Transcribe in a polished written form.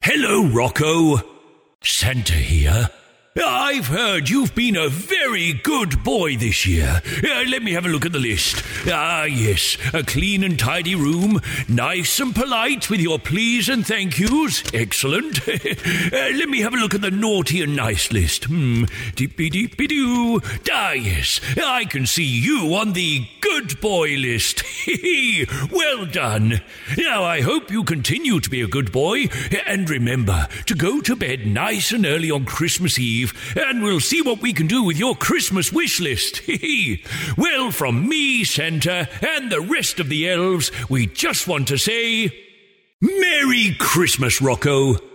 Hello, Rocco. Santa here. I've heard you've been a very good boy this year. Let me have a look at the list. Yes, a clean and tidy room, nice and polite with your please and thank yous. Excellent. Let me have a look at the naughty and nice list. Deep-be-deep-be-doo. Yes, I can see you on the good boy list. Well done. Now, I hope you continue to be a good boy, and remember to go to bed nice and early on Christmas Eve, and we'll see what we can do with your Christmas wish list. Well, from me, Santa, and the rest of the elves, we just want to say, Merry Christmas, Rocco.